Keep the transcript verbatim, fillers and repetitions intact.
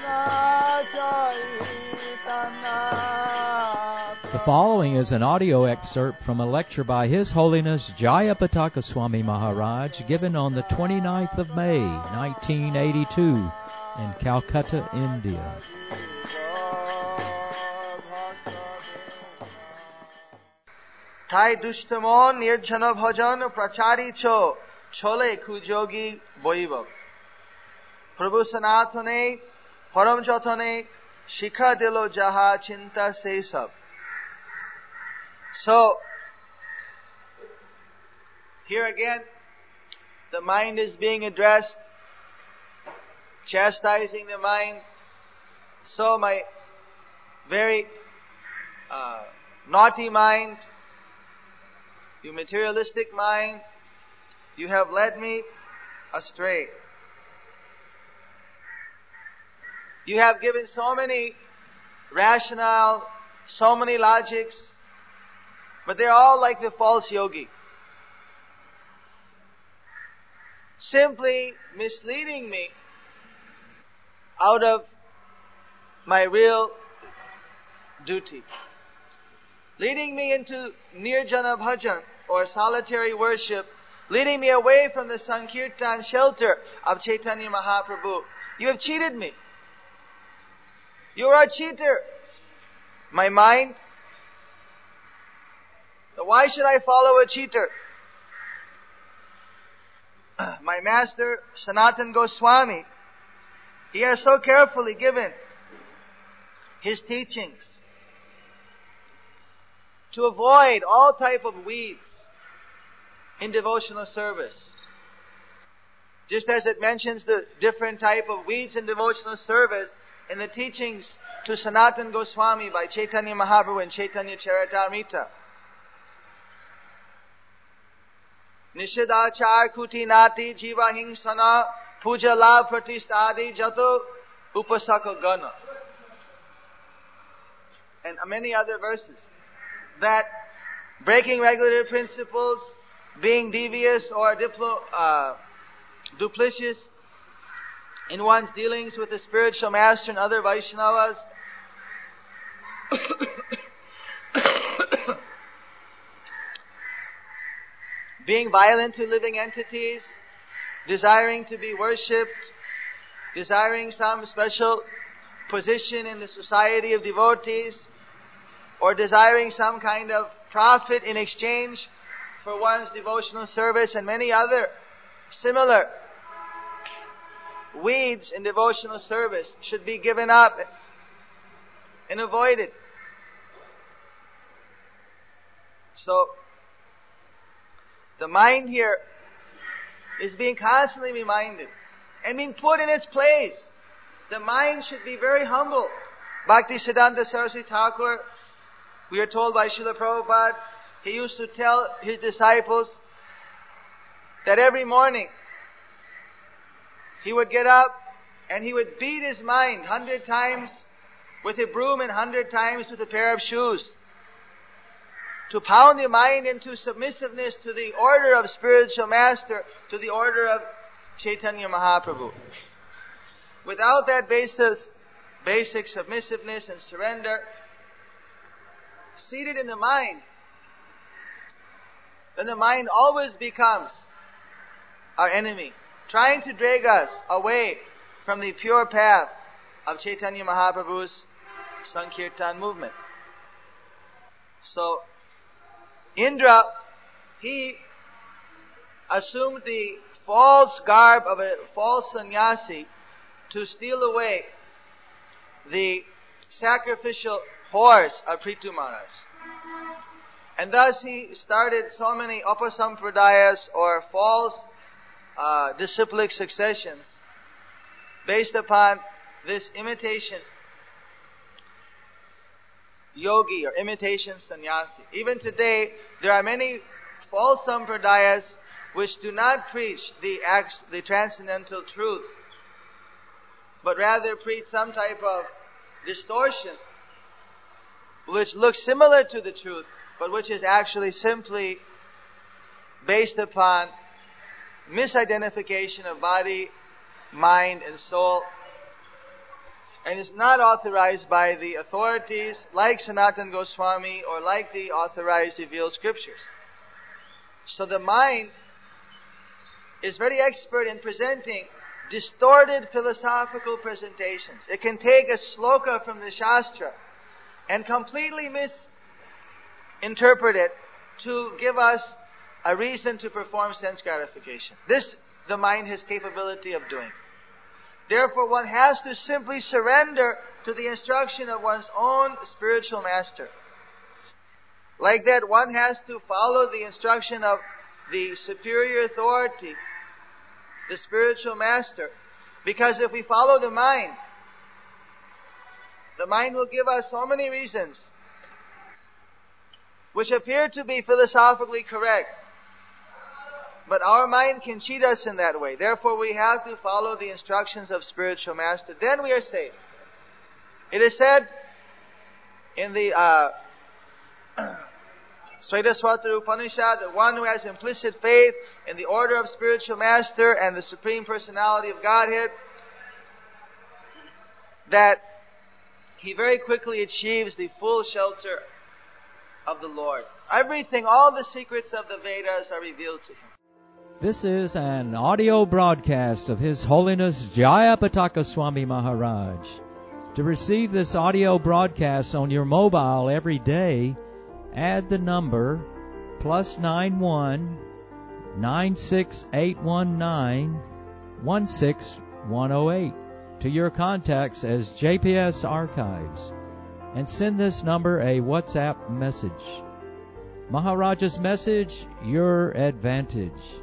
The following is an audio excerpt from a lecture by His Holiness Jayapataka Swami Maharaj given on the twenty-ninth of May, nineteen eighty-two, in Calcutta, India. Thai dushtamon nirjana bhajan prachari cho chole kujogi boivav. Prabhu Sanatane param jatane shikha dilo jaha chinta se sab. So, here again, the mind is being addressed, chastising the mind. So my very uh, naughty mind, you materialistic mind, you have led me astray. You have given so many rationale, so many logics, but they're all like the false yogi. Simply misleading me out of my real duty. Leading me into nirjana bhajan, or solitary worship, leading me away from the Sankirtan shelter of Chaitanya Mahaprabhu. You have cheated me. You are a cheater. My mind, why should I follow a cheater? My master, Sanatan Goswami, he has so carefully given his teachings to avoid all type of weeds in devotional service. Just as it mentions the different type of weeds in devotional service in the teachings to Sanatan Goswami by Chaitanya Mahaprabhu and Chaitanya Charitamrita. Nishidachar kuti nati jiva hingsana puja la pratistadi jato upasaka gana. And many other verses. That breaking regular principles, being devious or diplo, uh, duplicitous in one's dealings with the spiritual master and other Vaishnavas, being violent to living entities, desiring to be worshipped, desiring some special position in the society of devotees, or desiring some kind of profit in exchange for one's devotional service, and many other similar weeds in devotional service should be given up and avoided. So, the mind here is being constantly reminded and being put in its place. The mind should be very humble. Bhaktisiddhanta Saraswati Thakur, we are told by Srila Prabhupada, he used to tell his disciples that every morning he would get up and he would beat his mind hundred times with a broom and hundred times with a pair of shoes, to pound the mind into submissiveness to the order of spiritual master, to the order of Chaitanya Mahaprabhu. Without that basis, basic submissiveness and surrender seated in the mind, then the mind always becomes our enemy, trying to drag us away from the pure path of Chaitanya Mahaprabhu's Sankirtan movement. So, Indra, he assumed the false garb of a false sannyasi to steal away the sacrificial horse of Prithu Maharaj. And thus he started so many upasampradayas, or false uh, disciplic successions, based upon this imitation yogi or imitation sannyasi. Even today, there are many false sampradayas which do not preach the acts, the transcendental truth, but rather preach some type of distortion which looks similar to the truth, but which is actually simply based upon misidentification of body, mind, and soul, and is not authorized by the authorities like Sanatana Goswami or like the authorized revealed scriptures. So the mind is very expert in presenting distorted philosophical presentations. It can take a sloka from the Shastra and completely misinterpret it to give us a reason to perform sense gratification. This, the mind has capability of doing. Therefore, one has to simply surrender to the instruction of one's own spiritual master. Like that, one has to follow the instruction of the superior authority, the spiritual master. Because if we follow the mind, the mind will give us so many reasons which appear to be philosophically correct. But our mind can cheat us in that way. Therefore, we have to follow the instructions of spiritual master. Then we are saved. It is said in the uh, Svatasvatara Upanishad that one who has implicit faith in the order of spiritual master and the Supreme Personality of Godhead, that he very quickly achieves the full shelter of the Lord. Everything, all the secrets of the Vedas are revealed to him. This is an audio broadcast of His Holiness Jayapataka Swami Maharaj. To receive this audio broadcast on your mobile every day, add the number plus nine one nine six eight one nine one six one zero eight to your contacts as J P S Archives, and send this number a WhatsApp message. Maharaja's message, your advantage.